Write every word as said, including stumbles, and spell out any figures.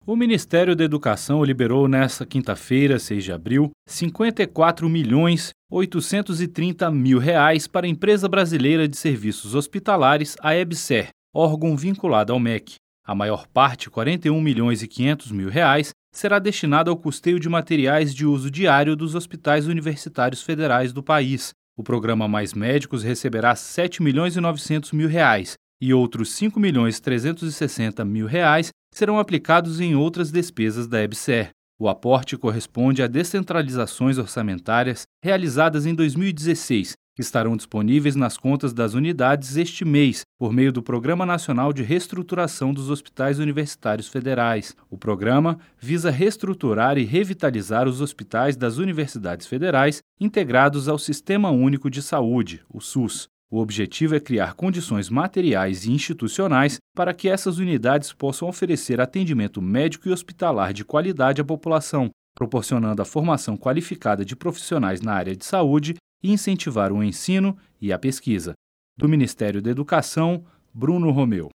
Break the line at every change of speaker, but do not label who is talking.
O Ministério da Educação liberou nesta quinta-feira, seis de abril, cinquenta e quatro milhões oitocentos e trinta mil reais para a Empresa Brasileira de Serviços Hospitalares, a EBSER, órgão vinculado ao M E C. A maior parte, quarenta e um milhões e quinhentos mil reais, será destinada ao custeio de materiais de uso diário dos hospitais universitários federais do país. O programa Mais Médicos receberá sete milhões e novecentos mil reais e outros cinco milhões trezentos e sessenta mil reais serão aplicados em outras despesas da EBSER. O aporte corresponde a descentralizações orçamentárias realizadas em dois mil e dezesseis, que estarão disponíveis nas contas das unidades este mês, por meio do Programa Nacional de Reestruturação dos Hospitais Universitários Federais. O programa visa reestruturar e revitalizar os hospitais das universidades federais integrados ao Sistema Único de Saúde, o SUS. O objetivo é criar condições materiais e institucionais para que essas unidades possam oferecer atendimento médico e hospitalar de qualidade à população, proporcionando a formação qualificada de profissionais na área de saúde e incentivar o ensino e a pesquisa. Do Ministério da Educação, Bruno Romeu.